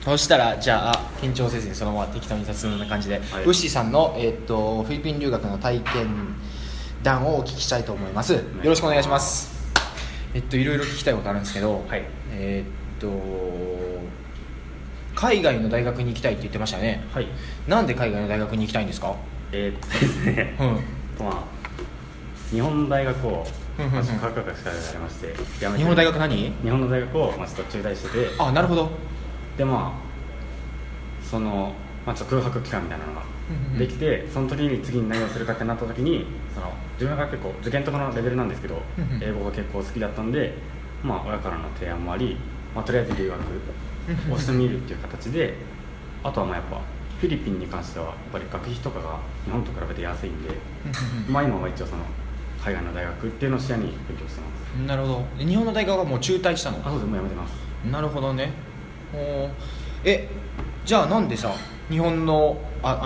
そしたらじゃあ緊張せずにそのまま適当に雑談な感じで、ウッシーさんの、フィリピン留学の体験談をお聞きしたいと思います。よろしくお願いします。いろいろ聞きたいことあるんですけど、 はい、 海外の大学に行きたいって言ってましたね。 はい、 なんで海外の大学に行きたいんですか？ ですね、まあ日本の大学を科学学科がありまして日本の大学何？ 日本の大学をちょっと中退してて、 あ、なるほど。 でそのちょっと空白期間みたいなのができて、その時に次に何をするかってなった時に自分が結構受験とかのレベルなんですけど、英語が結構好きだったんで、親からの提案もあり、とりあえず留学をしてみるっていう形で、あとはやっぱフィリピンに関してはやっぱり学費とかが日本と比べて安いんで今は一応海外の大学っていうのを視野に勉強してます。 なるほど。日本の大学はもう中退したの？ そうです、もうやめてます。 なるほどね。じゃあなんでさ日本の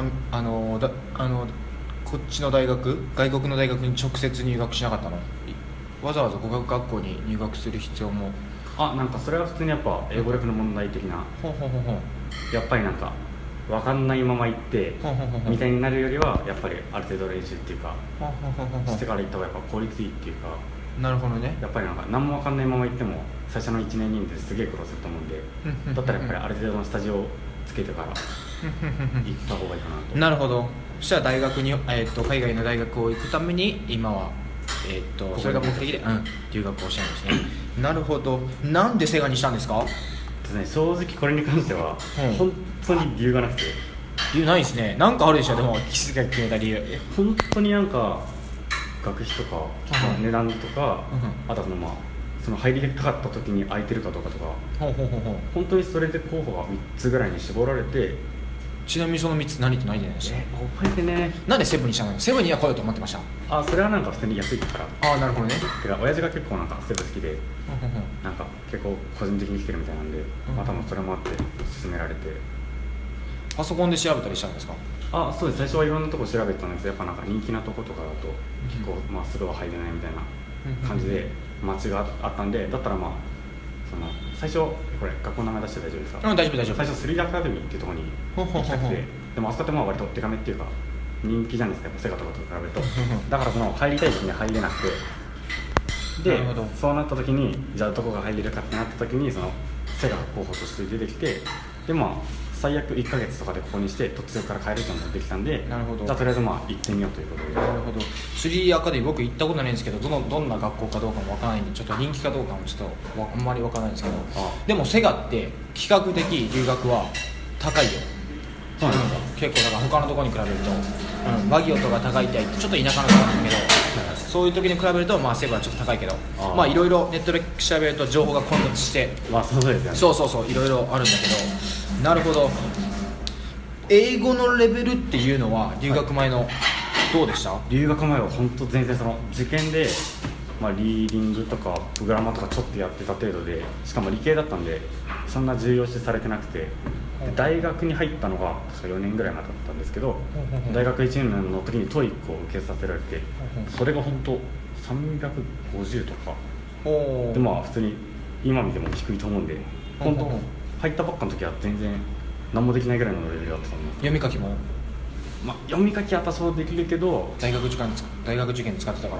こっちの大学、外国の大学に直接入学しなかったの？わざわざ語学学校に入学する必要も。 なんかそれは普通にやっぱ英語力の問題的な、やっぱり分かんないまま行ってみたいになるよりはやっぱりある程度練習っていうかしてから行った方がやっぱ効率いいっていうか。 なるほどね。 やっぱり何も分かんないまま行っても最初の1年2年ですげえ苦労すると思うんで、だったらやっぱりある程度のスタジオをつけてから行った方がいいかなと。 なるほど。そしたら大学に、海外の大学を行くために今は、それが目的で、留学をしてるんですね。なるほど。なんでセガにしたんですか？ 正直これに関しては本当に理由がなくて。 理由ないですね。なんかあるでしょ。でも決めた理由。 本当に学費とか値段とか、あとその入りたかった時に空いてるかどうかとか、本当にそれで候補が3つぐらいに絞られて。 ちなみにその3つ何と何でした？ 覚えてね。 なんでセブンにしたの？セブンには来ようと思ってました。 それは普通に安いから。 なるほどね。 てか親父が結構セブン好きで結構個人的に来てるみたいなんで、多分それもあって勧められて。 パソコンで調べたりしたんですか？ そうです。最初はいろんなとこ調べたんですけど、やっぱ人気なとことかだと結構すぐは入れないみたいな感じで街があったんで、だったら最初これ学校の名前出して大丈夫ですか？ 大丈夫大丈夫。 最初3アカデミーっていうところに行きたくて、でもあそこって割とデカめっていうか人気じゃないですか、やっぱセガとかと比べると。だから入りたい時に入れなくて、でそうなった時にじゃあどこが入れるかってなった時にセガが候補として出てきて、で最悪1ヶ月とかでここにして途中から変えるっていうのができたんで、 なるほど。 じゃあとりあえず行ってみようということで。 なるほど。3アカデミー僕行ったことないんですけど、どんな学校かどうかもわからないんで、ちょっと人気かどうかもちょっとあんまりわからないんですけど、でもセガって比較的留学は高いよ。結構だから他のところに比べると、バギオとか高いって言ってちょっと田舎のところなんだけど、そういう時に比べるとセガはちょっと高いけど、いろいろネットで調べると情報が混雑して、 そうですよね。 そういろいろあるんだけど。なるほど。英語のレベルっていうのは留学前のどうでした？ 留学前は本当全然受験で、リーディングとかグラマーとかちょっとやってた程度で、しかも理系だったんでそんな重要視されてなくて、で大学に入ったのが確か4年ぐらい前だったんですけど、大学1年の時に TOEIC を受けさせられて、それが本当350とかで、普通に今見ても低いと思うんで、本当入ったばっかの時は全然何もできないぐらいのレベルだったと思います。 読み書きも読み書きは多少できるけど、 大学受験使ってたから、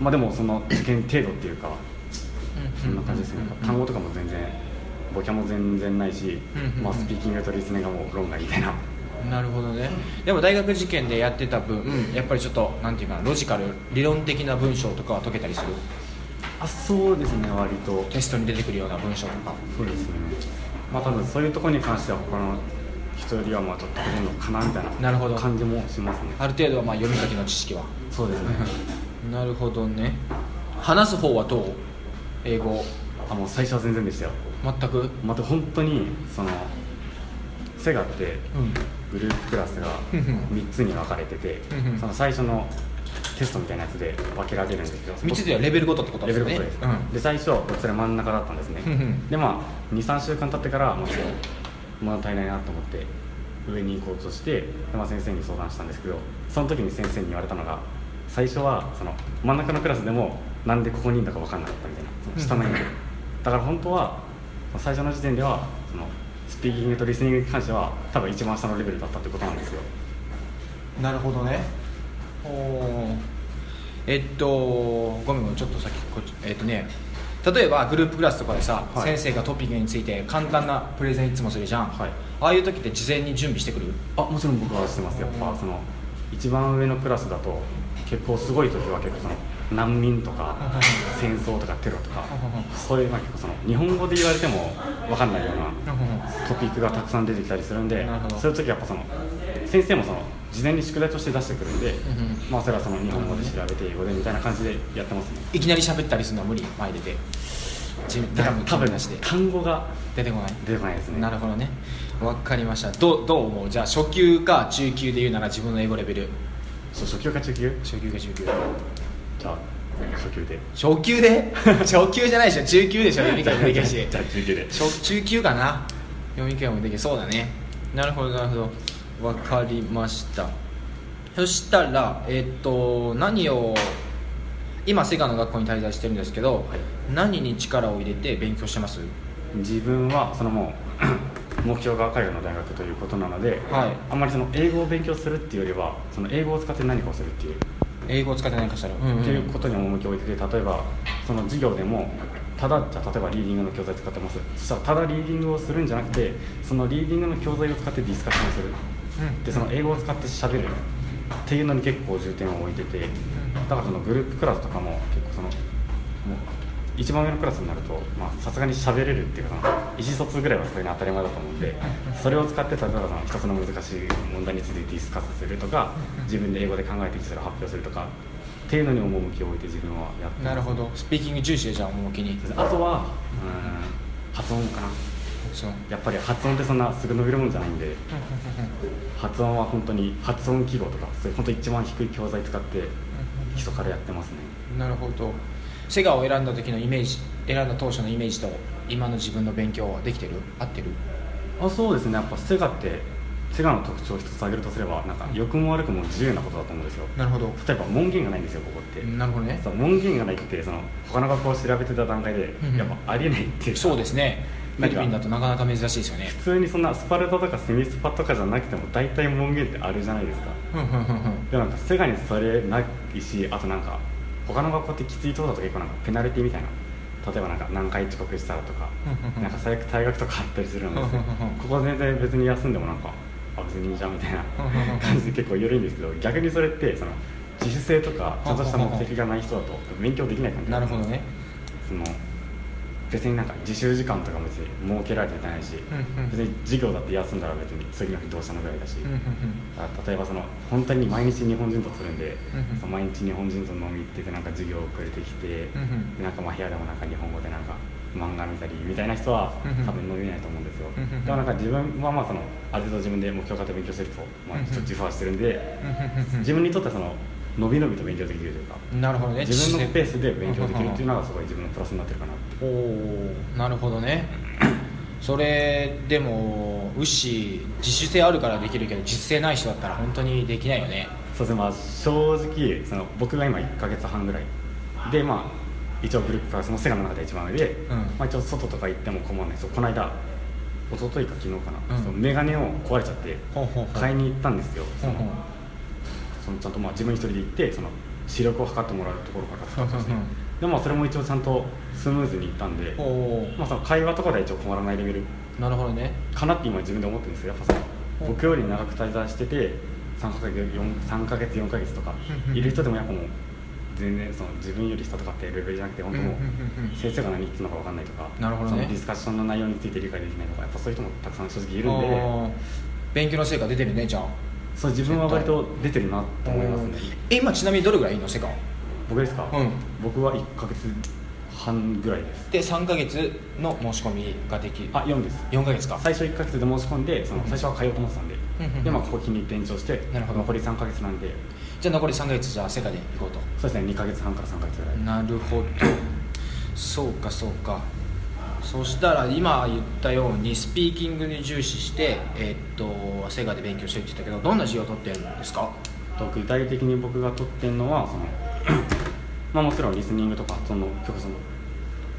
でもその受験程度っていうか、そんな感じですね。単語とかも全然ボキャも全然ないし、スピーキングとリスニングがもう論外みたいな。 なるほどね。でも大学受験でやってた分、やっぱりちょっとなんていうかな、ロジカル理論的な文章とかは解けたりする？ そうですね。割とテストに出てくるような文章とか。 そうですね。多分そういうところに関しては他の人よりはちょっと解けるのかなみたいな感じもしますね。 ある程度は読み書きの知識は。 そうですね。 なるほどね。話す方はどう？英語。 もう最初は全然でしたよ。 全く本当にセガってグループクラスが3つに分かれてて、最初のテストみたいなやつで分けられるんですけど、 3つではレベルごとってことですね。 レベルごとです。で最初それ真ん中だったんですね。で2,3 週間経ってからもう物足りないなと思って上に行こうとして、先生に相談したんですけど、その時に先生に言われたのが、最初は真ん中のクラスでもなんでここにいるんだか分かんなかったみたいな、下の意味で。だから本当は最初の時点ではスピーキングとリスニングに関しては多分一番下のレベルだったってことなんですよ。 なるほどね。ごめんちょっとさっき例えばグループクラスとかでさ、 はい、 先生がトピックについて簡単なプレゼンいつもするじゃん、はい、ああいう時って事前に準備してくる？ もちろん僕はしてます。やっぱその一番上のクラスだと結構すごい時は結構その難民とか戦争とかテロとかそういう結構その日本語で言われても分かんないようなトピックがたくさん出てきたりするんで、そういう時はやっぱその先生もその事前に宿題として出してくるんで、まあそれはその日本語で調べて英語でみたいな感じでやってますね。 いきなり喋ったりするのは無理？前出て多分単語が出てこないですね。 なるほどね、分かりました。どう思う？じゃあ初級か中級で言うなら自分の英語レベル。 初級か中級？ 初級か中級。 じゃあ初級で。 初級で初級じゃないでしょ、中級でしょ。読み替えもできるしじゃあ中級で。 中級かな、読み替えもできる。そうだね。なるほどなるほど、分かりました。そしたら何を今セガの学校に滞在してるんですけど、はい、何に力を入れて勉強してます？ 自分はそのもう目標が海外の大学ということなので、はい、あんまりその英語を勉強するっていうよりはその英語を使って何かをするっていう英語を使って何かする、 っていうことに重きを置いてて、例えばその授業でもただじゃあ例えばリーディングの教材使ってます。そしたらただリーディングをするんじゃなくてそのリーディングの教材を使ってディスカッションをする、でその英語を使って喋るっていうのに結構重点を置いてて、だからそのグループクラスとかも結構そのもう一番上のクラスになるとさすがに喋れるっていうか意思疎通ぐらいはそれに当たり前だと思うんで、それを使って例えばその一つの難しい問題についてディスカスするとか自分で英語で考えてきたら発表するとかっていうのに趣を置いて自分はやってます。 なるほど、スピーキング重視でじゃあ趣に。 あとは発音かな。やっぱり発音ってそんなすぐ伸びるもんじゃないんで発音は本当に発音記号とかそれ本当一番低い教材使って基礎からやってますね。 なるほど。セガを選んだ時のイメージ、選んだ当初のイメージと今の自分の勉強はできてる？合ってる？ そうですね。やっぱセガの特徴を一つ挙げるとすればなんか良くも悪くも自由なことだと思うんですよ。 なるほど。 例えば門限がないんですよここって。 なるほどね。 門限がないってその他の学校を調べてた段階でやっぱありえないっていうか、 そうですね。フィリピンだとなかなか珍しいですよね。 普通にそんなスパルタとかセミスパとかじゃなくても大体門限ってあるじゃないですか。でもなんかセガにそれないし、あとなんか他の学校ってきついとこだと結構なんかペナルティみたいな、例えばなんか何回遅刻したらとかなんか最悪退学とかあったりするのでここは全然別に休んでもなんか別にいいじゃんみたいな感じで結構緩いんですけど、逆にそれってその自主性とかちゃんとした目的がない人だと勉強できない感じ。 なるほどね。その別になんか自習時間とかも別に設けられてないし、別に授業だって休んだら別に次の日どうしたのぐらいだし、例えばその本当に毎日日本人とするんで、その毎日日本人と飲み行っててなんか授業遅れてきて、なんか部屋でもなんか日本語でなんか漫画見たりみたいな人は多分伸びないと思うんですよ。でもなんか自分はそのある程度自分で目標を立て勉強してるとちょっと自負はしてるんで、自分にとってはその伸び伸びと勉強できるというか、 なるほどね、 自分のペースで勉強できるっていうのがすごい自分のプラスになってるかなって。 なるほどね。それでもウッシー自主性あるからできるけど実性ない人だったら本当にできないよね。 そうですね、正直その僕が今1ヶ月半ぐらいで一応グループプラスのセガの中で一番上で、一応外とか行っても困らないですよ。この間一昨日か昨日かな、そのメガネを壊れちゃって買いに行ったんですよ。そのちゃんと自分一人で行ってその視力を測ってもらうところからスタートしてでそれも一応ちゃんとスムーズにいったんで、その会話とかでは一応困らないレベルなるほどねかなって今自分で思ってるんですよ。やっぱその僕より長く滞在してて3ヶ月4ヶ月とかいる人でもやっぱもう全然その自分より下とかってレベルじゃなくて本当もう先生が何言ってるのか分かんないとか、 なるほどね、 そのディスカッションの内容について理解できないとかやっぱそういう人もたくさん正直いるんで、 勉強の成果出てるね。じゃあそう自分は割と出てるなと思いますね。 今ちなみにどれぐらいいいのセガ？ 僕ですか、僕は1ヶ月半ぐらいです。 で3ヶ月の申し込みができる。 4です。 4ヶ月か。 最初1ヶ月で申し込んで最初は通おうと思ってたんで、でここ日に延長して残り3ヶ月なんで、 じゃあ残り3ヶ月じゃあセガで行こうと。 そうですね、2ヶ月半から3ヶ月ぐらい。 なるほどそうかそうか。そしたら今言ったようにスピーキングに重視してセガで勉強してるって言ったけど、どんな授業を取ってるんですか？ 具体的に僕が取ってるのはそのもちろんリスニングとかその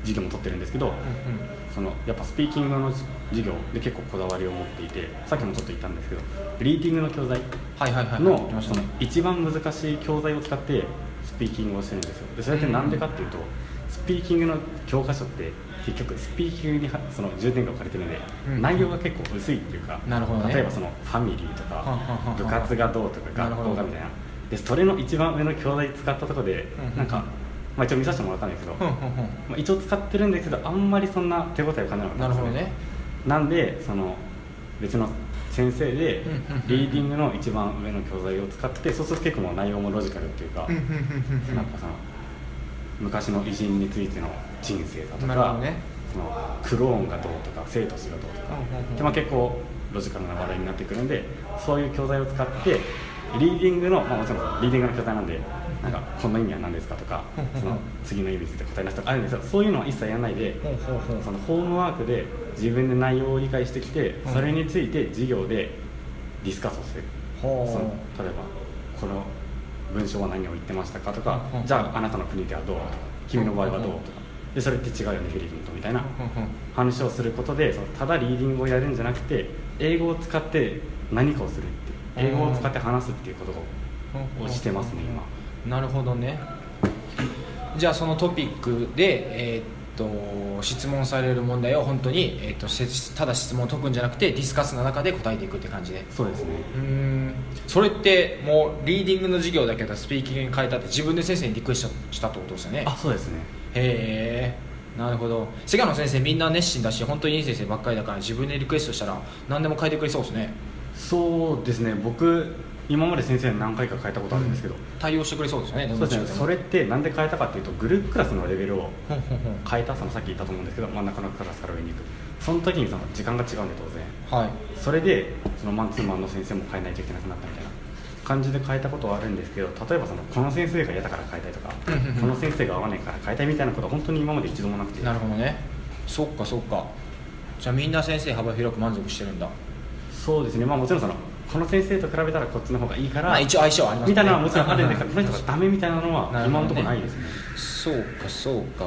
授業も取ってるんですけど、そのやっぱスピーキングの授業で結構こだわりを持っていて、さっきもちょっと言ったんですけどリーディングの教材のその一番難しい教材を使ってスピーキングをしてるんですよ。でそれってなんでかっていうと、スピーキングの教科書って結局スピーキングにその重点が置かれてるので、内容が結構薄いっていうか、例えばそのファミリーとか部活がどうとか学校がみたいなで、それの一番上の教材使ったところでなんか、まあ、一応見させてもらったんですけど、まあ、一応使ってるんですけどあんまりそんな手応えを感じなかったんですよね。なんでその別の先生でリーディングの一番上の教材を使って、そうすると結構もう内容もロジカルっていうか、なんかその昔の偉人についての人生だとか、そのクローンがどうとか生と死がどうとか、でまあ、結構ロジカルな話題になってくるんで、そういう教材を使ってリーディングの、まあ、もちろんリーディングの教材なんで、なんかこの意味は何ですかとか、その次の意味について答えなすとかあるんですよ。そういうのは一切やらないで、そのホームワークで自分で内容を理解してきて、それについて授業でディスカスをする。その例えばこの文章は何を言ってましたかとか、じゃああなたの国ではどうとか、君の場合はどうとか、でそれって違うよねフィリピンとみたいな話をすることで、そのただリーディングをやるんじゃなくて英語を使って何かをするっていう、英語を使って話すっていうことをしてますね今。 なるほどね。じゃあそのトピックで、質問される問題を本当に、ただ質問を解くんじゃなくてディスカスの中で答えていくって感じで。 そうですね。 それってもうリーディングの授業だけどスピーキングに変えたって自分で先生にリクエストしたってことですよね。 あ、そうですね。 へえ、なるほど。菅野先生みんな熱心だし本当にいい先生ばっかりだから、自分でリクエストしたら何でも変えてくれそうですね。 そうですね。僕今まで先生に何回か変えたことあるんですけど、 対応してくれそうですよね。 そうですね。それってなんで変えたかっていうと、グループクラスのレベルを変えた、そのさっき言ったと思うんですけど、真ん中のクラスから上に行く、その時にその時間が違うんで当然、はい、それでそのマンツーマンの先生も変えないといけなくなったみたいな感じで変えたことはあるんですけど、例えばそのこの先生が嫌だから変えたいとかこの先生が合わないから変えたいみたいなことは本当に今まで一度もなくて。 なるほどね。そっかそっか。じゃあみんな先生幅広く満足してるんだ。 そうですね。まあもちろんそのこの先生と比べたらこっちの方がいいから、まあ、 一応相性ありますねみたいなのはもちろんあるんですけど、この人がダメみたいなのは今のところないですね。 そうかそうか。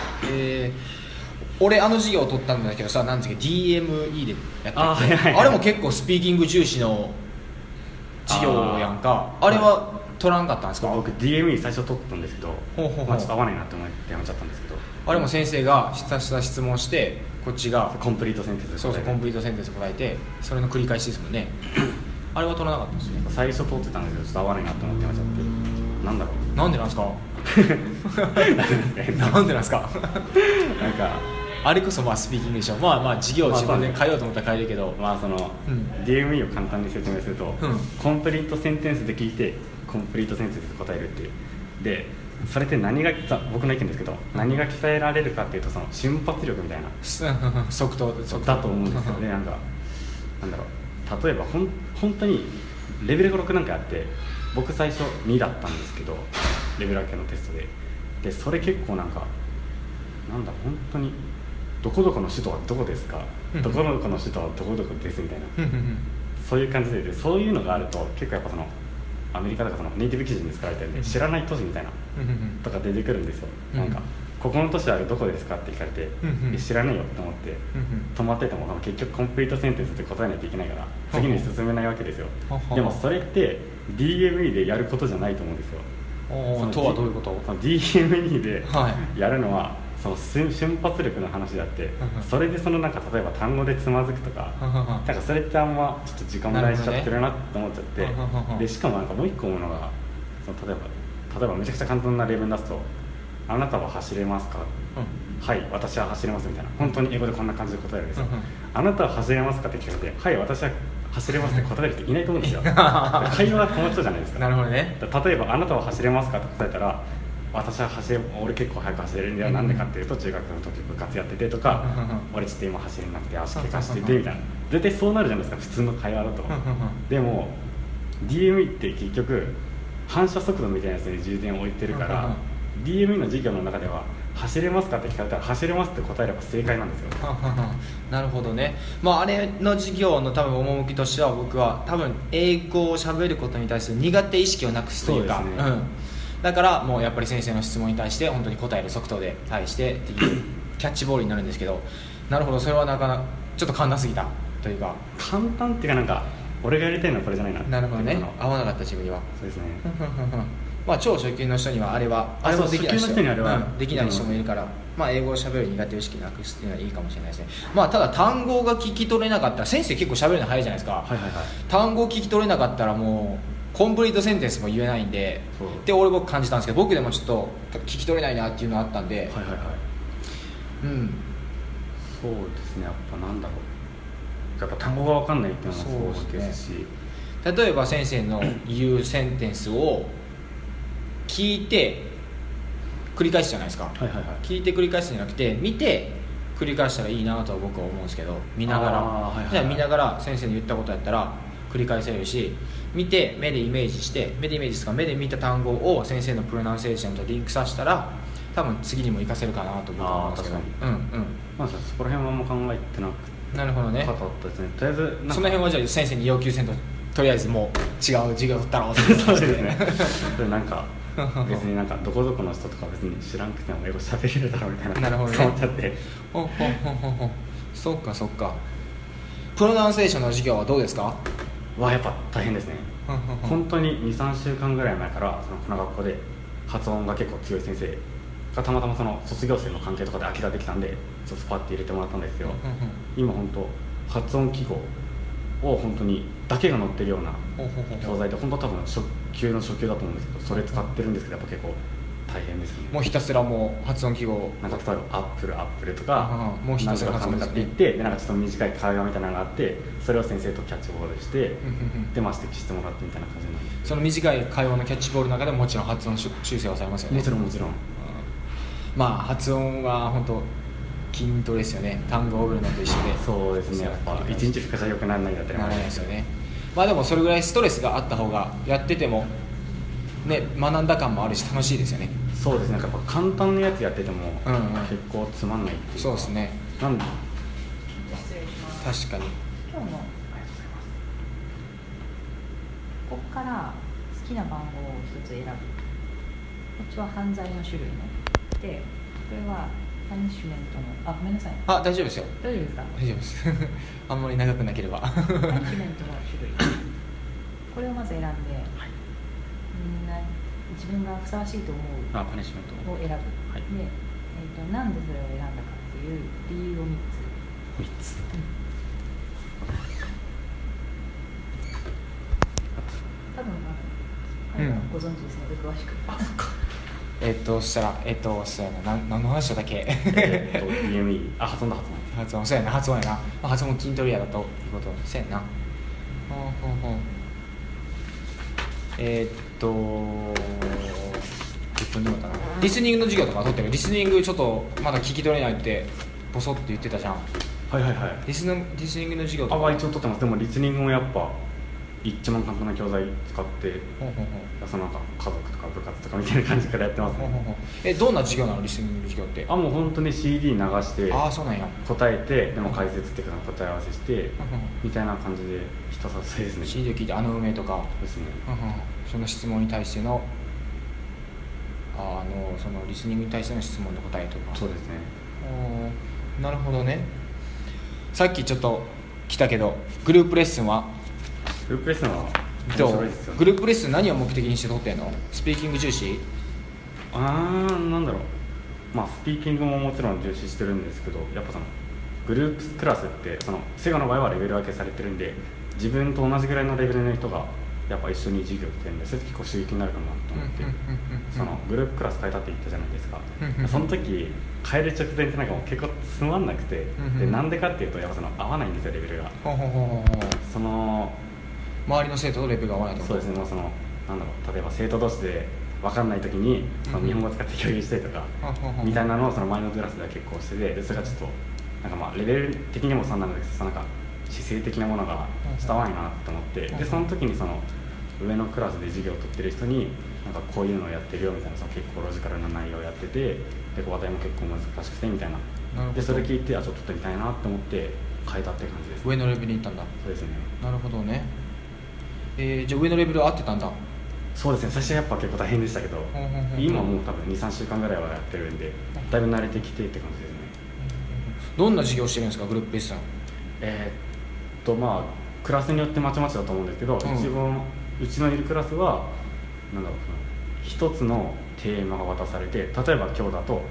俺あの授業を取ったんだけどさ、なんですけど DME でやってて、あれも結構スピーキング重視の授業やんか。あれは取らんかったんですか？ 僕 DME 最初取ったんですけど、まあ、ちょっと合わないなって思ってやめちゃったんですけど、 あれも先生がひたすら質問してこっちがコンプリートセンテンス、 そうコンプリートセンテンス答えて、それの繰り返しですもんね。あれは取らなかったんですね。 最初通ってたんですけどちょっと合わないなと思ってやめちゃって。なんだろう、 なんでなんですかなんでなんですかなんかあれこそまあスピーキングでしょ。まあまあ授業を自分で変えようと思ったら変えるけど、 まあその、DME を簡単に説明すると、コンプリートセンテンスで聞いてコンプリートセンテンスで答えるっていう。でそれって何が僕の意見ですけど、何が鍛えられるかっていうと、その瞬発力みたいな即答だと思うんですよね。なんだろう、例えば本当にレベルが6なんかあって、僕最初2だったんですけどレベル分けのテストでそれ結構なんか本当にどこどこの首都はどこですか、どこどこの首都はどこどこですみたいなそういう感じで、そういうのがあると結構やっぱそのアメリカとかそのネイティブ記事に使われてるんで、知らない都市みたいなとか出てくるんですよ。なんかここの都市はどこですかって聞かれて、知らないよと思って止まってても結局コンプリートセンテンスって答えないといけないから次に進めないわけですよ。でもそれって DME でやることじゃないと思うんですよ。 とはどういうこと？ DME でやるのはその瞬発力の話であって、それでそのなんか例えば単語でつまずくとか、なんかそれってあんまちょっと時間無駄にしちゃってるなと思っちゃって、でしかもなんかもう一個思うのが、その例えばめちゃくちゃ簡単な例文出すと、あなたは走れますか、はい、私は走れますみたいな、本当に英語でこんな感じで答えるんですよ。あなたは走れますかって聞かれて、はい、私は走れますって答える人いないと思うんですよ。会話が止まっちゃうじゃないですか。 なるほどね。 例えばあなたは走れますかって答えたら、私は俺結構早く走れるんだよ、なんでかっていうと中学の時部活やっててとか、俺ちょっと今走れなくて足怪我しててみたいな、絶対そうなるじゃないですか普通の会話だと。でも DME って結局反射速度みたいなやつに重点を置いてるから、DME の授業の中では走れますかって聞かれたら走れますって答えれば正解なんですよ。 なるほどね。まああれの授業の多分趣としては、僕は多分英語を喋ることに対する苦手意識をなくすというか、だからもうやっぱり先生の質問に対して本当に答える即答で対してっていうキャッチボールになるんですけど、なるほど、それはなかなかちょっと簡単すぎたというか、 簡単っていうかなんか俺がやりたいのはこれじゃないな。 なるほどね、合わなかった自分には。 そうですねまあ超初級の人にはあれもできない人、できない人もいるから、まあ、英語を喋る苦手意識なくすっていうのはいいかもしれないですね。まあ、ただ単語が聞き取れなかったら、先生結構喋るの早いじゃないですか、単語を聞き取れなかったらもうコンプリートセンテンスも言えないんで、で僕感じたんですけど、僕でもちょっと聞き取れないなっていうのがあったんで、うん、 そうですね、やっぱなんだろう、やっぱ単語が分かんないっていうのもそうですし、 例えば先生の言うセンテンスを聞いて繰り返すじゃないですか、聞いて繰り返すんじゃなくて見て繰り返したらいいなとは僕は思うんですけど、見ながら、見ながら先生の言ったことやったら繰り返せるし、見て目でイメージして、目で見た単語を先生のプロナンセーションとリンクさせたら多分次にも活かせるかなと僕は思うんですけど、 まあそこら辺はあんま考えてなくて、 なるほどね、 とりあえずその辺はじゃあ先生に要求せんとりあえずもう違う授業取ったらおそうですねなんか別になんかどこどこの人とか別に知らんくても英語喋れるだろうみたいな、 なるほどね、 思っちゃって、 そっか。プロナンセーションの授業はどうですか？ やっぱ大変ですね本当に 2,3 週間ぐらい前からこの学校で発音が結構強い先生がたまたまその卒業生の関係とかで空きができたんでちょっとパッて入れてもらったんですけど、今本当発音記号を本当にだけが載ってるような教材で、本当多分初級の初級だと思うんですけど、それ使ってるんですけどやっぱ結構大変ですね。 もうひたすらもう発音記号なんか例えばアップルとか、 もうひたすら発音って言って、でなんかちょっと短い会話みたいなのがあって、それを先生とキャッチボールして、でまあ指摘してもらってみたいな感じなんで、 その短い会話のキャッチボールの中でももちろん発音修正はされますよね。 もちろん、 まあ発音は本当筋トレですよね。単語を覚えるのと一緒で。 そうですね、やっぱ1日2日じゃ良くならないんだったらならないですよね。まあでもそれぐらいストレスがあった方がやっててもね、学んだ感もあるし楽しいですよね。 そうですね、やっぱ簡単なやつやってても結構つまんないっていうか、 そうですね。 なんで失礼します。 確かに。 今日のここから好きな番号を一つ選ぶ。こっちは犯罪の種類ね。で、これはパニッシュメントの、ごめんなさい。 大丈夫ですよ。 大丈夫ですか？ 大丈夫です。あんまり長くなければ。 パニッシュメントの種類。これをまず選んで、みんな自分がふさわしいと思うパニッシュメントを選ぶ。で、なんでそれを選んだかっていう理由を3つ。多分ご存知ですので詳しく。 そしたらそうやな、何の話だっけ DME 発音そうやな、発音やな、発音筋トレやだということそうやな。10分でもたな。リスニングの授業とか取ってる。リスニングちょっとまだ聞き取れないってボソって言ってたじゃん。リスニングの授業とか一応取ってます。でもリスニングもやっぱ一番簡単な教材使ってそのなんか家族とか部活とかみたいな感じからやってますね。 どんな授業なの？リスニングの授業って。 もう本当に CD 流してそうなんや、 答えて、でも解説っていうか答え合わせしてみたいな感じでひたすらそうですね。 CD を聞いて梅とかですね。 その質問に対してのそのリスニングに対しての質問の答えとか。 そうですね。 なるほどね。さっきちょっと来たけどグループレッスンはグループレッスンはどう？グループレッスン何を目的にして取ってんの？スピーキング重視？ なんだろう、スピーキングももちろん重視してるんですけど、やっぱそのグループクラスってそのセガの場合はレベル分けされてるんで、自分と同じぐらいのレベルの人がやっぱ一緒に授業してるんで、それって結構刺激になるかなと思って、そのグループクラス変えたって言ったじゃないですか。その時変える直前ってなんかもう結構つまんなくて、でなんでかっていうとやっぱその合わないんですよ、レベルが。その周りの生徒とレベルが合わないと。 そうですね。そのなんだろう、例えば生徒同士で分かんない時にその日本語を使って共有したりとかみたいなのをその前のクラスでは結構してて、でそれがちょっとなんかレベル的にもそうなんですけど、なんか姿勢的なものが伝わらないなと思って、でその時にその上のクラスで授業を取ってる人になんかこういうのをやってるよみたいな、その結構ロジカルな内容をやってて、で話題も結構難しくてみたいな、でそれ聞いてちょっと取ってみたいなと思って変えたって感じです。 上のレベルに行ったんだ。 そうですね。 なるほどね。じゃあ上のレベルは合ってたんだ。 そうですね。最初はやっぱ結構大変でしたけど、今もう多分 2,3 週間ぐらいはやってるんで、だいぶ慣れてきてって感じですね。 どんな授業してるんですか、グループレッスン。 まあクラスによってまちまちだと思うんですけど、一番うちのいるクラスはなんだろう、一つのテーマが渡されて、例えば今日だと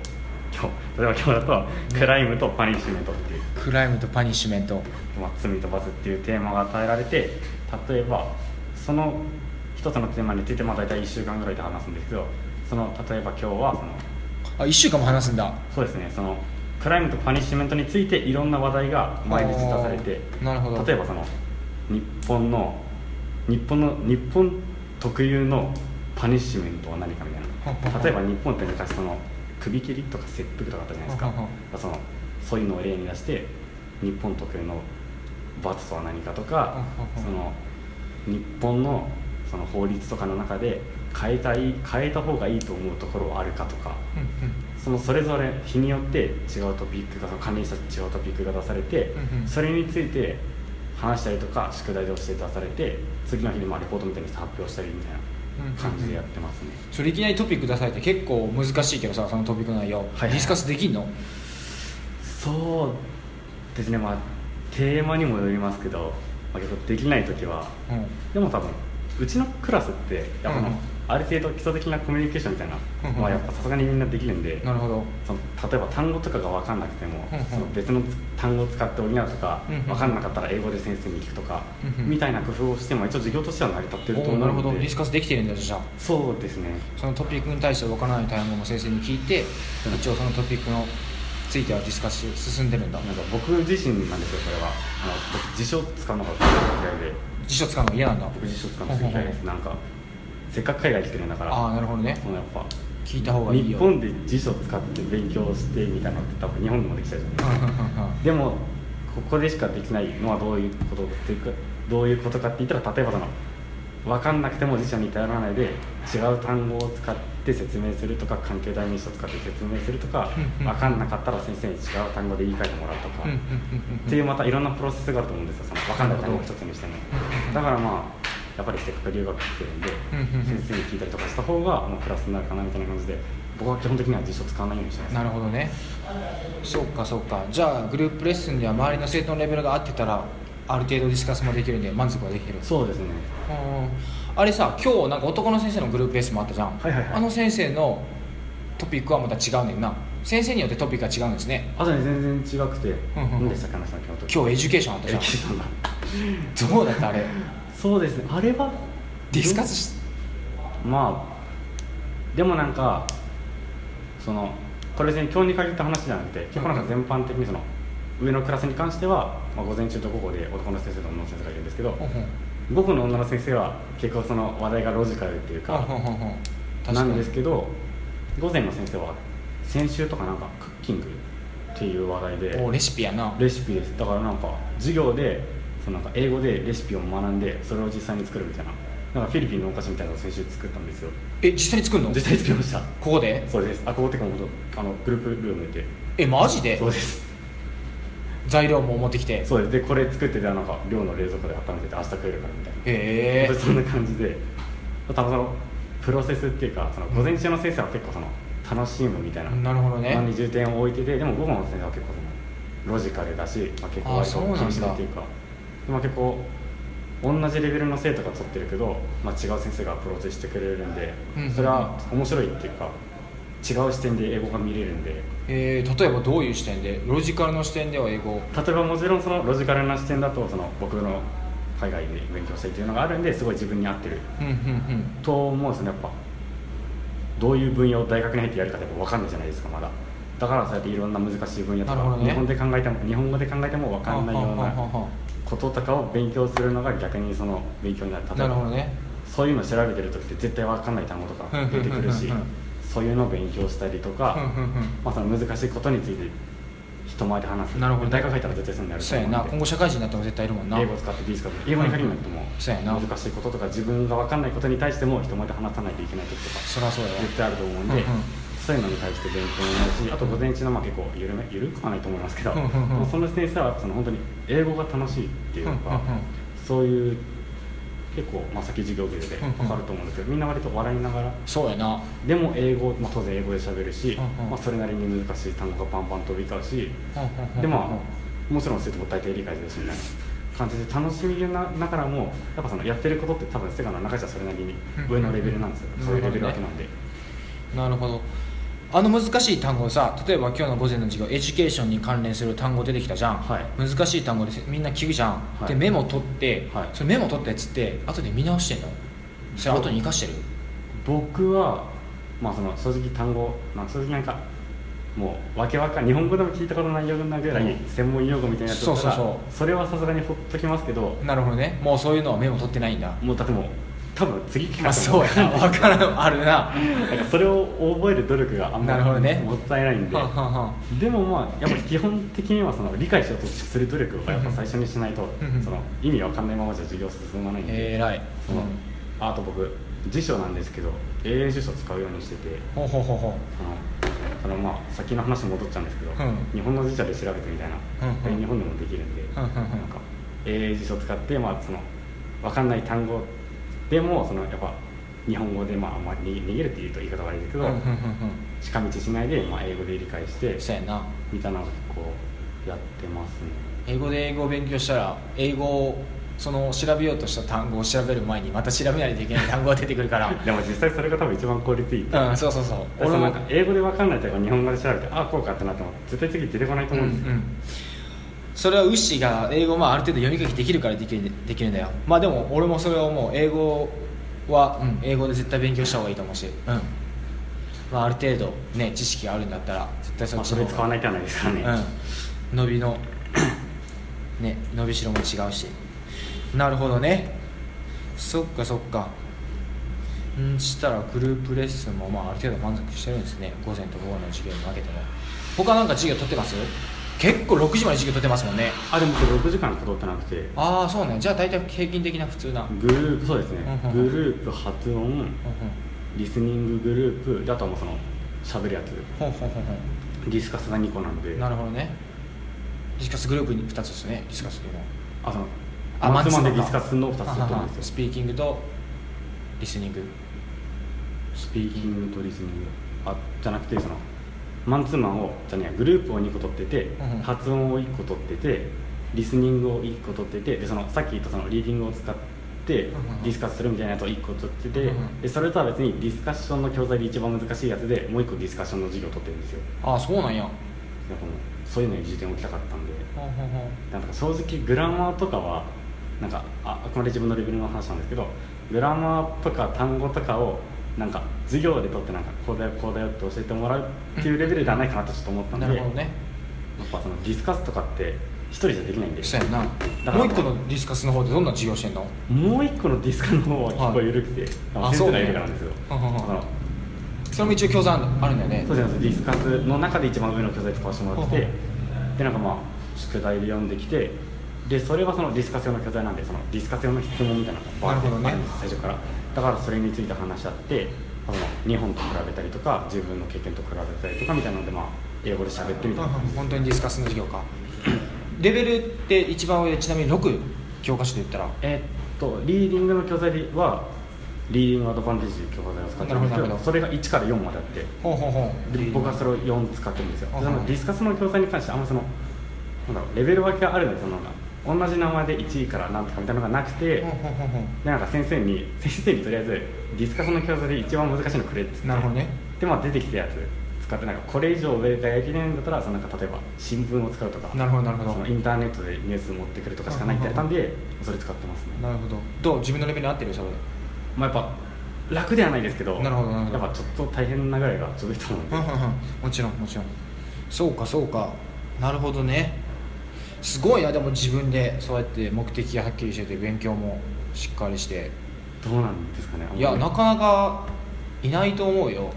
クライムとパニッシュメントっていう、 クライムとパニッシュメント、 罪と罰っていうテーマが与えられて、例えばその一つのテーマについて大体1週間ぐらいで話すんですけど、例えば今日は 1週間も話すんだ。 そうですね、そのクライムとパニッシュメントについていろんな話題が毎日出されて、 なるほど。 例えば日本特有のパニッシュメントは何かみたいな、例えば日本って昔首切りとか切腹とかあったじゃないですか。そういうのを例に出して日本特有の罰とは何かとか、日本の法律とかの中で変えた方がいいと思うところはあるかとか、それぞれ日によって違うトピックが関連した違うトピックが出されて、それについて話したりとか宿題で教えて出されて、次の日にレポートみたいに発表したりみたいな感じでやってますね。 それいきなりトピック出されて結構難しいけどさ、そのトピック内容、ディスカスできんの？ そうですね、テーマにもよりますけど、結構できない時は、でも多分うちのクラスってやっぱある程度基礎的なコミュニケーションみたいなやっぱさすがにみんなできるんで、 なるほど。 例えば単語とかが分かんなくても、別の単語を使って補うとか、分かんなかったら英語で先生に聞くとか、みたいな工夫をしても一応授業としては成り立ってると思うので。 なるほど、ディスカスできてるんだ。じゃあそうですね、 そのトピックに対して分からない単語も先生に聞いて、一応そのトピックのついてはディスカス進んでるんだ。 僕自身なんですよ、これは。僕辞書使うのが嫌いで。 辞書使うの嫌なんだ。 僕辞書使うの嫌いです。せっかく海外来てるんだから。 なるほどね。 やっぱ聞いた方がいいよ。 日本で辞書使って勉強してみたいなのって多分日本でもできちゃうじゃないですか。でもここでしかできないのはどういうことかって言ったら、例えば分かんなくても辞書に頼らないで違う単語を使って説明するとか、関係代名詞を使って説明するとか、分かんなかったら先生に違う単語で言い換えてもらうとかっていう、またいろんなプロセスがあると思うんですよ、分かんない単語を一つにしても。だからやっぱりせっかく留学来てるんで、先生に聞いたりとかした方がプラスになるかなみたいな感じで、僕は基本的には辞書使わないようにしてます。 なるほどね。そうか。じゃあグループレッスンでは周りの生徒のレベルが合ってたらある程度ディスカスもできるんで満足はできてる。 そうですね。 あれさ、今日男の先生のグループレッスンもあったじゃん。あの先生のトピックはまた違うねんな。先生によってトピックが違うんですね。 全然違くて、何でしたっけ、 今日エデュケーションあったじゃん。どうだったあれ。 そうですね、あれはディスカスしでもこれ今日に限った話じゃなくて、結構全般的に上のクラスに関しては、午前中と午後で男の先生と女の先生がいるんですけど、午後の女の先生は結構話題がロジカルっていうかなんですけど、午前の先生は先週とかクッキングっていう話題で。 レシピやな。 レシピです。だから授業で英語でレシピを学んで、それを実際に作るみたいな、フィリピンのお菓子みたいなのを先週作ったんですよ。 実際に作るの？ 実際に作りました。 ここで？ そうです。ここってかグループルームで。 マジで？ そうです。 材料も持ってきて。 そうです。でこれ作って寮の冷蔵庫で温めてて明日食えるからみたいな。そんな感じで、多分プロセスっていうか、午前中の先生は結構楽しむみたいな。 なるほどね。 に重点を置いてて、でも午後の先生は結構ロジカルだし、結構割と厳しいっていうか。結構同じレベルの生徒が取ってるけど、違う先生がアプローチしてくれるんで、それは面白いっていうか、違う視点で英語が見れるんで。 例えばどういう視点で？ロジカルの視点では英語？ 例えばもちろんロジカルな視点だと僕の海外で勉強したいっていうのがあるんで、すごい自分に合ってると思うんですね。やっぱどういう分野を大学に入ってやるかって分かんないじゃないですか、まだ。だからそうやっていろんな難しい分野とか、日本語で考えても分かんないようなこととかを勉強するのが逆に勉強になる。例えばそういうのを調べてる時って絶対分かんない単語とか出てくるし、そういうのを勉強したりとか、その難しいことについて人前で話す。大学入ったら絶対そういうのやると思うんで。 今後社会人になっても絶対いるもんな。 英語を使ってディスカス、英語に限らなくても難しいこととか自分が分かんないことに対しても人前で話さないといけない時とか絶対あると思うんで、そういうのに対して勉強になるし、あと午前中の結構緩くはないと思いますけど、その先生は本当に英語が楽しいっていうか、そういう結構、先授業芸で分かると思うんですけど、みんな割と笑いながら、 そうやな。 でも英語、当然英語で喋るし、 うんうんそれなりに難しい単語がパンパン飛び交うし、でもちろん生徒も大体理解するしみたいな感じで楽しみながらも、やっぱそのやってることって多分セガの中じゃそれなりに上のレベルなんですよ、そういうレベルわけなんで。 なるほど。難しい単語さ、例えば今日の午前の授業エデュケーションに関連する単語出てきたじゃん、 はい、 難しい単語でみんな聞くじゃん、 はい、 でメモ取って、 はい、 そのメモ取ったやつって後で見直してんの？それ後に生かしてる？ 僕は、その正直単語、正直なんかもうわけわかん日本語でも聞いたことないようなぐらい専門用語みたいなやつだったら、それはさすがにほっときますけど。 なるほどね。もうそういうのはメモ取ってないんだ。 もうだってもう多分次聞かれそうやな、分からんあるななんかそれを覚える努力があんまり、ね、もったいないんで、でもやっぱり基本的にはその理解しようとする努力をやっぱ最初にしないとその意味わかんないままじゃ授業進まないんで、 偉い。 あと僕辞書なんですけど英英辞書使うようにしてて、先の話戻っちゃうんですけど、日本の辞書で調べてみたいな、日本でもできるんで、なんか英英辞書使ってそのわかんない単語でもそのやっぱ日本語で逃げるっていうと言い方悪いですけど、近道しないで英語で理解してそうやなみたいなのをこうやってますね。 英語で英語を勉強したら英語をその調べようとした単語を調べる前にまた調べないといけない単語が出てくるからでも実際それが多分一番効率いいって、 そう俺もなんか英語で分かんないというか日本語で調べてこうかってなっても絶対次出てこないと思うんですよ、 それはウッシーが英語ある程度読み書きできるからできるんだよ。でも俺もそれをもう英語は、英語で絶対勉強した方がいいと思うし、ある程度ね知識があるんだったら絶対それ使わない手はないですからね、 伸びしろも違うし。なるほどね。そっかしたらグループレッスンもある程度満足してるんですね。午前と午後の授業に分けても。他なんか授業取ってます？結構6時まで授業取ってますもんね。 でもこれ6時間取ってなくて。 そうね。じゃあ大体平均的な普通なグループ、そうですね、グループ発音、リスニンググループで、あとはもうその喋るやつ、ディスカスが2個なので。 なるほどね。ディスカスグループに2つですね。ディスカスというのはマンツーマンでディスカスの2つと思うんですよ。 スピーキングとリスニング。 スピーキングとリスニングじゃなくて、そのマンツーマンをグループを2個取ってて、発音を1個取ってて、リスニングを1個取ってて、でそのさっき言ったそのリーディングを使ってディスカスするみたいなやつを1個取ってて、でそれとは別にディスカッションの教材で一番難しいやつでもう1個ディスカッションの授業を取ってるんですよ。 そうなんや。 そういうのに重点を置きたかったんで、なんか正直グラマーとかはなんかあくまで自分のレベルの話なんですけど、グラマーとか単語とかをなんか授業でとってなんかこうだよって教えてもらうっていうレベルではないかなとちょっと思ったんで、 なるほどね。 やっぱそのディスカスとかって一人じゃできないんで。 そうやな。もう一個のディスカスの方でどんな授業してんの？ もう一個のディスカの方は結構緩くて、先生がいるからなんですよ。 それも一応教材あるんだよね。 そうです。ディスカスの中で一番上の教材使わせてもらってて、でなんか宿題で読んできて、でそれはそのディスカス用の教材なんで、そのディスカス用の質問みたいなのがあるんです、最初から。だからそれについて話し合って、日本と比べたりとか自分の経験と比べたりとかみたいなので英語で喋ってみたいな。 本当にディスカスの授業か。レベルって一番上でちなみに6教科書で言ったらリーディングの教材はリーディングアドバンテージという教材を使ってるんですけど、それが1から4まであって、僕はそれを4使ってるんですよ。そのディスカスの教材に関してあんまそのレベル分けがあるので、同じ名前で1位から何とかみたいなのがなくて、でなんか先生にとりあえずディスカスの教材で一番難しいのくれって言って、で出てきたやつ使って、なんかこれ以上上がいけないんだったら例えば新聞を使うとか、そのインターネットでニュース持ってくるとかしかないってやったんで、それ使ってますね。 なるほど。どう自分のレベルに合ってる？それやっぱ楽ではないですけど、 なるほどやっぱちょっと大変なぐらいがちょうどいいと思うんで。 もちろんそうかなるほどね。すごいな。でも自分でそうやって目的がはっきりしてて勉強もしっかりして、 どうなんですかね。 いやなかなかいないと思うよ。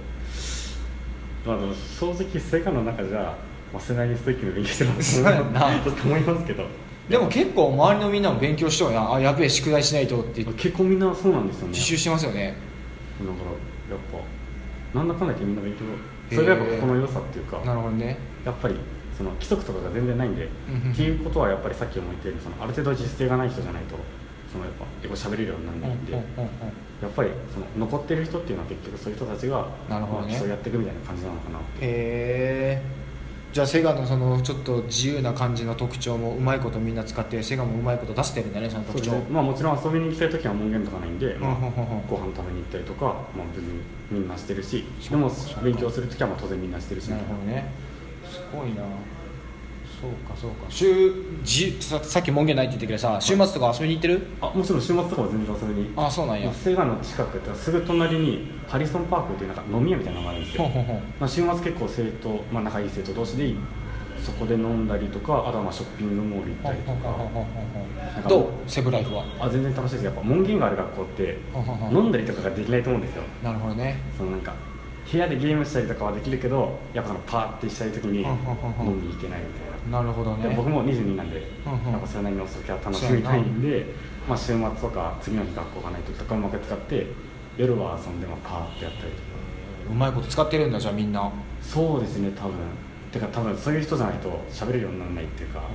正直セガの中じゃそれなりにストイックに勉強してると思いますけど、 でも結構周りのみんなも勉強しとるな。やべえ宿題しないとって結構みんなそうなんですよね。 自習してますよね。 だからやっぱなんだかんだ言ってみんな勉強、それがやっぱこの良さっていうか、 なるほどね。 やっぱりその規則とかが全然ないんで、っていうことはやっぱりさっきも言ったようにある程度実践がない人じゃないとそのやっぱ英語喋れるようにならないんで、 うんうんうんうん、 やっぱりその残ってる人っていうのは結局そういう人たちがなるほどね、 そうやっていくみたいな感じなのかなって。 へえ。じゃあセガのそのちょっと自由な感じの特徴もうまいことみんな使ってセガもうまいこと出してるんだね、その特徴。 まあ、もちろん遊びに行きたい時は門限とかないんで、まあ、 うんうんうんうん、 ご飯食べに行ったりとか、まあ、別にみんなしてるし、でも勉強する時はまあ当然みんなしてるし。 なるほどね、すごいな。そうかそうか。さっき門限ないって言ったけどさ、週末とか遊びに行ってる？ あ、もちろん週末とかは全然遊びに。 あ、そうなんや。 セガの近くってすぐ隣にハリソンパークっていうなんか飲み屋みたいなのがあるんですよ。まあ、週末結構生徒、まあ、仲いい生徒同士でそこで飲んだりとか、あとはまあショッピングモール行ったりとか。 どうセブライフは？ 全然楽しいです。やっぱ門限がある学校って飲んだりとかができないと思うんですよ。 なるほどね。 そのなんか部屋でゲームしたりとかはできるけど、やっぱそのパーってしたい時に飲みに行けないみたいな。 なるほどね。 僕も22なんで、やっぱそれなりにお酒は楽しみたいんで、まあ、週末とか次の日学校がない時とかうまく使って夜は遊んでパーってやったりとか。 うまいこと使ってるんだ、じゃあみんな。 そうですね、多分。てか多分そういう人じゃないと喋れるようにならないっていうか。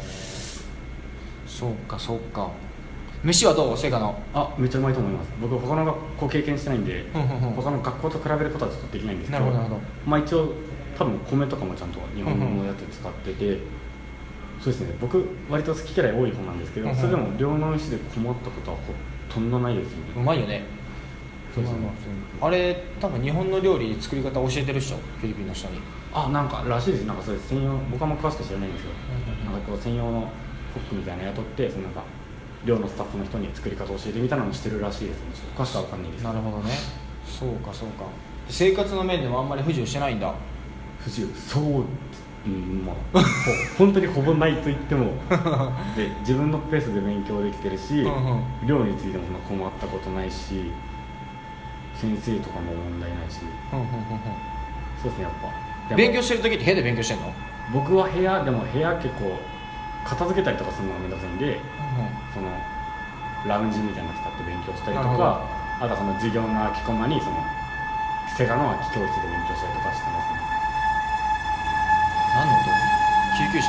そうかそうか。飯はどう？セガの。 めっちゃうまいと思います。僕他の学校経験してないんで、他の学校と比べることはちょっとできないんですけど、まあ一応多分米とかもちゃんと日本のやつ使ってて、そうですね、僕割と好き嫌い多い方なんですけど、それでも両の飯で困ったことはほとんどないですよね。 うまいよね。そうですね。あれ多分日本の料理作り方教えてる人、フィリピンの人に。 なんからしいです。なんかそれ専用、僕はも詳しく知らないんですよ。なんかこう専用のコックみたいなの雇って、そのなんか寮のスタッフの人に作り方を教えてみたいなのもしてるらしいですね。詳しくは分かんないです。 なるほどね。そうかそうか。生活の面でもあんまり不自由してないんだ。 不自由、そう、まあ本当にほぼないと言ってもで自分のペースで勉強できてるし、寮についても困ったことないし、先生とかも問題ないし、そうですね。やっぱ勉強してる時って部屋で勉強してんの？ 僕は部屋結構片付けたりとかするのがめんどくさいんで、そのラウンジみたいなの使って勉強したりとか、あとはその授業の空きコマにそのセガの空き教室で勉強したりとかしてますね。 何の音？救急車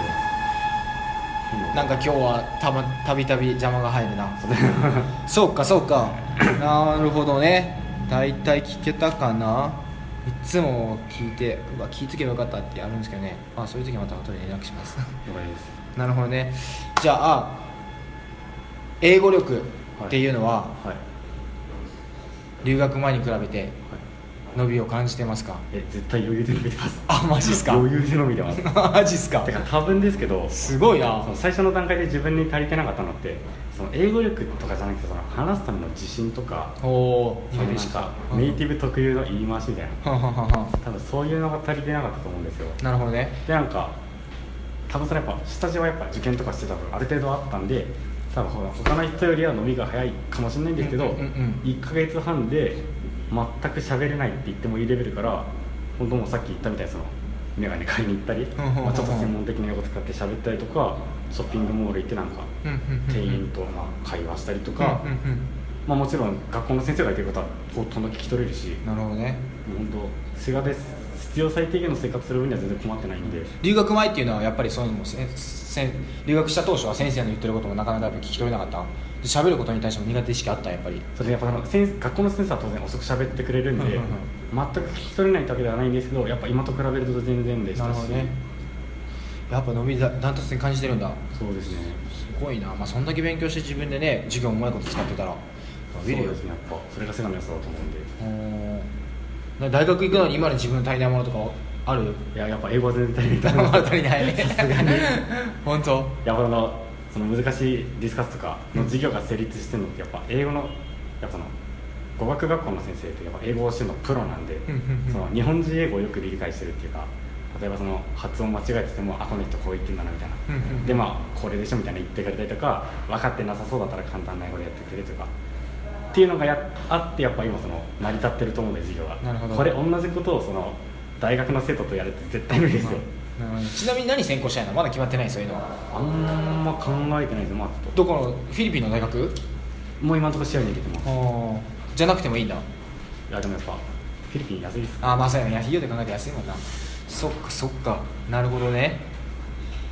で。 なんか今日はたびたび邪魔が入るな。そうかそうか。なるほどね。だいたい聞けたかな。いつも聞いて聞いとけばよかったってあるんですけどね。そういう時はまた後で連絡します。なるほどね。じゃあ英語力っていうのは、留学前に比べて伸びを感じてますか？ 絶対余裕で伸びてます。 マジっすか？ 余裕で伸びてます。 マジっすか？ てか多分ですけど、 すごいな。 最初の段階で自分に足りてなかったのって、その英語力とかじゃなくて、その話すための自信とか、ネイティブ特有の言い回しみたいな、多分そういうのが足りてなかったと思うんですよ。 なるほどね。 でなんか多分それやっぱ下地はやっぱ受験とかしてた分ある程度あったんで、多分他の人よりは伸びが早いかもしれないんですけど、1ヶ月半で全く喋れないって言ってもいいレベルから、本当もうさっき言ったみたいにそのメガネ買いに行ったり、ちょっと専門的な英語使って喋ったりとか、ショッピングモール行ってなんか店員と会話したりとか、もちろん学校の先生が言ってることはほとんど聞き取れるし。 なるほどね。 本当セガです。必要最低限の生活する分には全然困ってないんで。 留学前っていうのはやっぱりそういうのも留学した当初は先生の言ってることもなかなか聞き取れなかった。喋ることに対しても苦手意識あった。やっぱりそれやっぱ学校の先生は当然遅く喋ってくれるんで、全く聞き取れないわけではないんですけど、やっぱ今と比べると全然でしたし。なるほどね。やっぱ伸びダントツに感じてるんだ。 そうですね。 すごいな。そんだけ勉強して自分でね、授業もうまいこと使ってたら伸びるよ。そうですね。やっぱそれがセガの良さだと思うんで。 大学行くのに今の自分の足りないものとかある？ やっぱ英語は全然足りない。 足りないね。さすがに。本当？ やっぱその難しいディスカスとかの授業が成立してるのって、やっぱ英語のやっぱ語学学校の先生ってやっぱ英語を教えるのプロなんで、その日本人英語をよく理解してるっていうか、例えばその発音間違えてても、この人こう言ってんだなみたいな、でこれでしょみたいな言ってくれたりとか、分かってなさそうだったら簡単な英語でやってくれるとかっていうのがあって、やっぱ今成り立ってると思うんで、授業が。 なるほど。 これ同じことを大学の生徒とやるって絶対無理ですよ。 ちなみに何専攻したいの？まだ決まってない？そういうのはあんま考えてないです。 どこのフィリピンの大学？ もう今のところ試合に出てます。 じゃなくてもいいんだ。 いやでもやっぱフィリピン安いです。 そうやね。費用で考えて安いもんな。そっかなるほどね。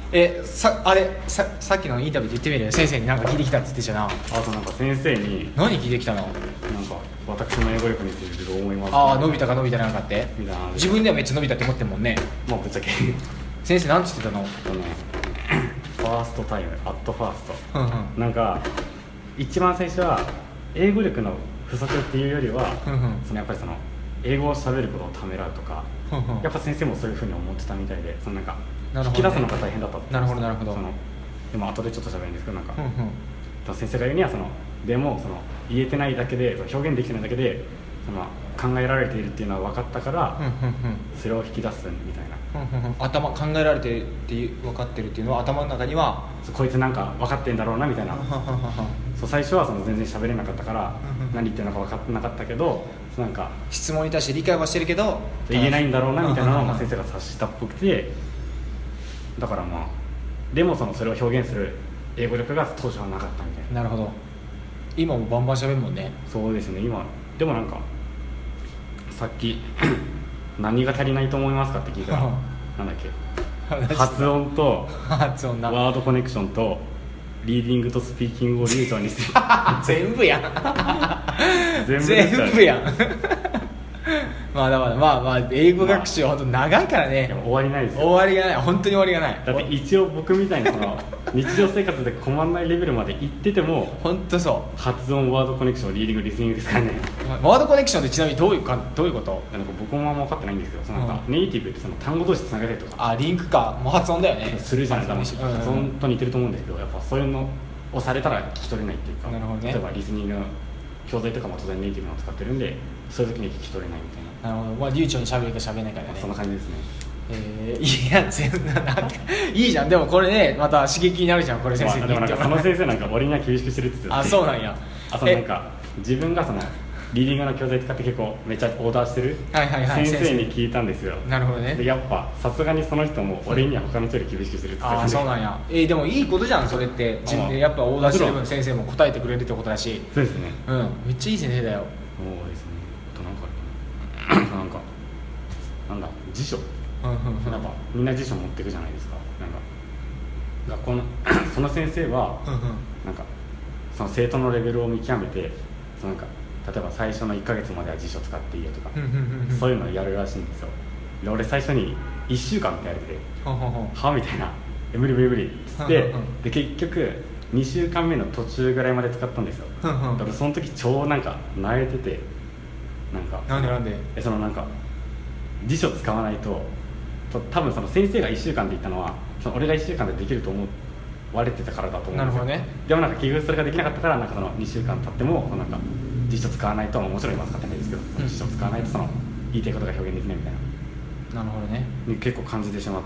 さっきのインタビューで言ってみるよ。先生に何か聞いてきたって言ってたな。 あとなんか先生に何聞いてきたの？ なんか私の英語力についてどう思いますか？ ああ、伸びたか伸びたなんかってみたいな。 自分ではめっちゃ伸びたって思ってるもんね。 まあぶっちゃけ先生なんて言ってたの？ ファーストタイムアットファースト、 うんうんなんか一番最初は英語力の不足っていうよりは、 うんうんそのやっぱりその英語を喋ることをためらうとか、 うんうんやっぱ先生もそういうふうに思ってたみたいで、そのなんかなるほどね引き出すのが大変だったってなるほどなるほどそのでも後でちょっと喋るんですけど、なんか、 うんうん先生が言うにはそのでもその言えてないだけで表現できてないだけでその考えられているっていうのは分かったから、 うんうんそれを引き出すみたいな、 頭考えられてるっていう分かってるっていうのは頭の中にはこいつなんか分かってんだろうなみたいな、そう最初はその全然喋れなかったから何言ってるのか分かってなかったけど、なんか質問に対して理解はしてるけど言えないんだろうなみたいなのをうん先生が察したっぽくて、だからまあでもそれを表現する英語力が当初はなかったみたいな。 なるほど。今もバンバン喋るもんね。 そうですね。今でもなんかさっき何が足りないと思いますかって聞いたらなんだっけ、発音と発音なワードコネクションとリーディングとスピーキングを流暢にする全部やん全部でした全部やんまだまだまあ英語学習は本当長いからね、 いや終わりないですよ。 終わりがない、本当に終わりがない。 だって一応僕みたいにその日常生活で困らないレベルまで行ってても本当そ発音ワードコネクションリーディングリスニングですからね。 う。ワードコネクションってちなみにどういうこと？ なんか僕もあんま分かってないんですけど、そのなんかネイティブってその単語同士つなげたりとかあ、リンクか、もう発音だよね。 するじゃないですか。 うん発音と似てると思うんですけど、やっぱそういうのをされたら聞き取れないっていうか、 なるほどね例えばリスニングの教材とかも当然ネイティブのを使ってるんで、そういう時に聞き取れないみたいな、 なるほど、まあ流暢に喋るか喋れないかだね。 そんな感じですね。 いや全然なんかいいじゃん。でもこれねまた刺激になるじゃん、これ先生にでもなんかそのも先生なんか俺には厳しくしてるって言ってたあ、そうなんや。 あとなんか自分がそのリーディングの教材使って結構めっちゃオーダーしてるはいはいはい先生に聞いたんですよ。 なるほどね。 でやっぱさすがにその人も俺には他の人より厳しくしてるって言ってたああ、そうなんや。でもいいことじゃんそれって。自分でやっぱオーダーしてる分先生も答えてくれるってことだし、 そうですね。 うん、めっちゃいい先生だよ。 そうですね。あとなんかなんだ辞書うんうんうんなんかみんな辞書持ってくじゃないですか。なんか学校のその先生はうんうんなんかその生徒のレベルを見極めて、そのなんか例えば最初の1ヶ月までは辞書使っていいよとか、 うんうんうんうんそういうのをやるらしいんですよ。で俺最初に1週間ってやれてほんほんほんはみたいな無理無理無理っつってうんうんうんで結局2週間目の途中ぐらいまで使ったんですよ。 うんうんだからその時超なんか慣れてて、なんかなんでそのなんか辞書使わないと多分その先生が1週間で言ったのはその俺が1週間でできると思われてたからだと思うんですよ。 なるほどね。 でもなんか結局それができなかったから、なんかその2週間経ってもなんか辞書使わないと、もちろん今使ってないですけど、辞書使わないとその言いたいことが表現できないみたいななるほどね。 に結構感じてしまって、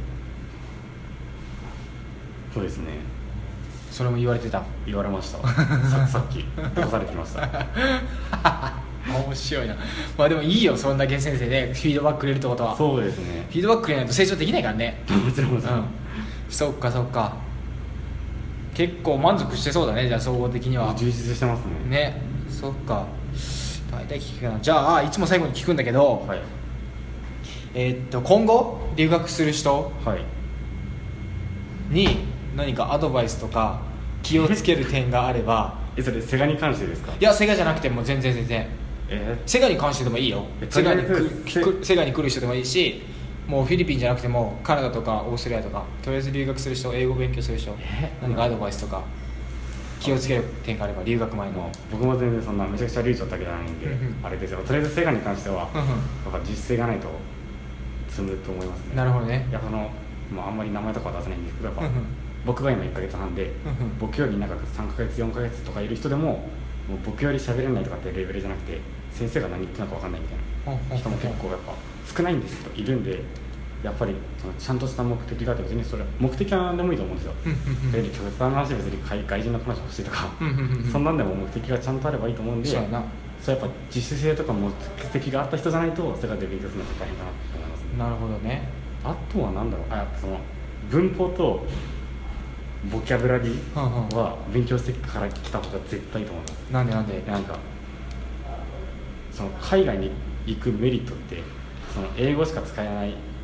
そうですね、 それも言われてた。 言われましたさっき出されてきました面白いな。まあでもいいよ、そんだけ先生でフィードバックくれるってことは。 そうですね、 フィードバックくれないと成長できないからね。 もちろんもちろん、 うん、そっかそっか。結構満足してそうだね、じゃあ総合的には。 充実してますね。 ね、そっか。大体聞くかな。じゃあいつも最後に聞くんだけど、 はい今後留学する人はいに何かアドバイスとか気をつける点があればそれセガに関してですか？ いやセガじゃなくても全然セガに関してでもいいよ。セガに来る人でもいいし、もうフィリピンじゃなくてもカナダとかオーストラリアとかとりあえず留学する人、英語勉強する人、何かアドバイスとか気をつける点があれば、留学前の。 僕も全然そんなめちゃくちゃ流暢だけじゃないんであれですよ。とりあえずセガに関してはやっぱ実践がないと積むと思いますね。 なるほどね。 やっぱあんまり名前とかは出せないんですけど、やっぱ僕が今1ヶ月半で僕より長く3ヶ月4ヶ月とかいる人でも僕より喋れないとかってレベルじゃなくて、先生が何言ってるのか分かんないみたいな人も結構やっぱ少ないんですけどいるんで、やっぱりちゃんとした目的があって、別にそれ目的は何でもいいと思うんですよ。極端な話、別に外人の彼女欲しいとかそんなんでも目的がちゃんとあればいいと思うんで、 そうやな。 そうやっぱ自主性とか目的があった人じゃないと世界で勉強するのは大変かなと思いますね。 なるほどね。 あとは何だろう、その文法とボキャブラリーは勉強してから来た方が絶対いいと思います。 なんでなんかその海外に行くメリットって、その英語しか使えない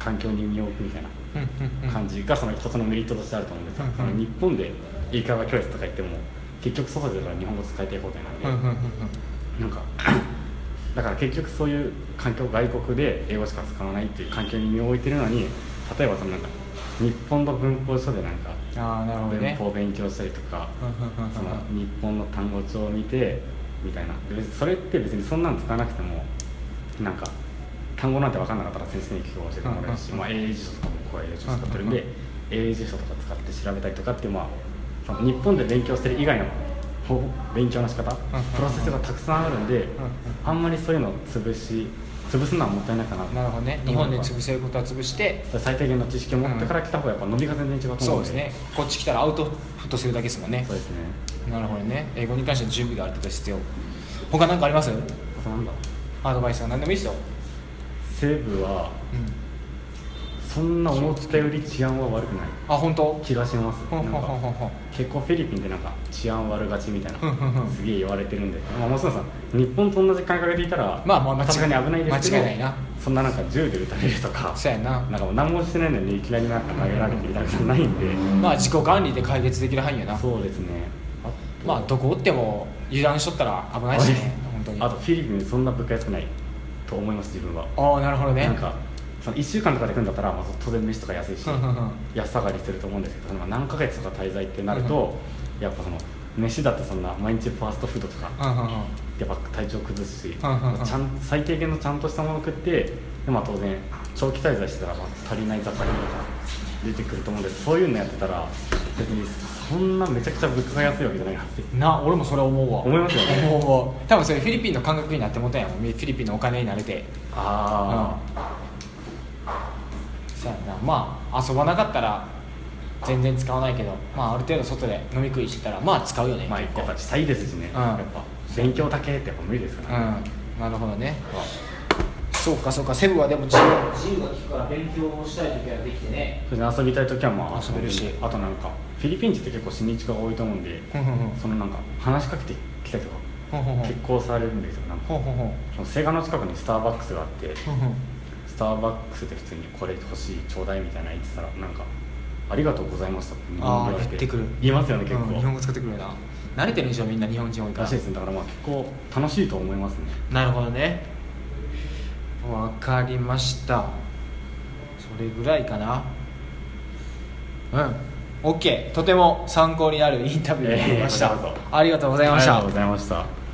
環境に身を置くみたいな感じがその一つのメリットとしてあると思うんですよ、その日本で英会話教室とか行っても結局外でだから日本語使いたい放題なんで、なんかだから結局そういう環境、外国で英語しか使わないっていう環境に身を置いてるのに、例えばそのなんか日本の文法書でなんか文法を勉強したりとか、その日本の単語帳を見てみたいな、それって別にそんなの使わなくてもなんか単語なんて分かんなかったら先生に聞く教えてもらえるし、まあ、英英辞書とかもこう英英辞書使ってるんで英英辞書とか使って調べたりとかっていう、まあ、その日本で勉強してる以外の勉強の仕方、プロセスがたくさんあるんで、あんまりそういうのを潰すのはもったいないかな。 なるほどね。日本で潰せることは潰して最低限の知識を持ってから来た方がやっぱ伸びが全然違うと思うので、 そうですね。こっち来たらアウトプットするだけですもんね。 そうですね。 なるほどね。英語に関しての準備がある程度必要。他何かあります？ なんだアドバイスは何でもいいですよ。 西部は、そんな思ったより治安は悪くない。 あ、本当？ 気がします。なんか結構フィリピンでなんか治安悪がちみたいなすげえ言われてるんで、まあもちろんさ日本と同じ感覚でいたらまあ間違いに危ないですけど、 間違いないな。 そんななんか銃で撃たれるとか、 そうやな。 なんかもう何もしてないのにいきなりなんか投げられてみたいなことないんで、 まあ自己管理で解決できる範囲やな。 そうですね。 まあどこおっても油断しとったら危ないしね。本当に。 あとフィリピンそんな物価安くないと思います自分は。 ああ、なるほどね。 なんかその1週間とかで来るんだったら、まあ、当然飯とか安いし安上がりすると思うんですけど、何ヶ月とか滞在ってなると、やっぱその飯だってそんな毎日ファーストフードとかやっぱ体調崩すし、最低限のちゃんとしたものを食って、で、まあ、当然長期滞在してたらまあ足りない雑貨とか出てくると思うんで、そういうのやってたら別にそんなめちゃくちゃ物価が安いわけじゃないなって俺もそれ思うわ。 思いますよね。 思う。多分それフィリピンの感覚になってもったんやもん。フィリピンのお金に慣れて。そうやな。まあ遊ばなかったら全然使わないけど、まあある程度外で飲み食いしてたらまあ使うよね。 まあやっぱ小さいですしね、やっぱ勉強だけってやっぱ無理ですからね。 なるほどね。そうかそうか。セブはでも自由が利くから勉強をしたい時はできてね。 遊びたい時はまあ遊べるし、 あとなんかフィリピン人って結構親日家が多いと思うんで、そのなんか話しかけてきたりとか結構されるんですよ。なんかそのセガの近くにスターバックスがあって、スターバックスで普通にこれ欲しいちょうだいみたいな言ってたら、なんかありがとうございましたって言われて言いますよね。結構日本語使ってくるな。慣れてるんでしょみんな。日本人多いかららしいですね。だからまあ結構楽しいと思いますね。 なるほどね。わかりました。それぐらいかな。OK。とても参考になるインタビューになりました。ありがとうございました。 ありがとうございました。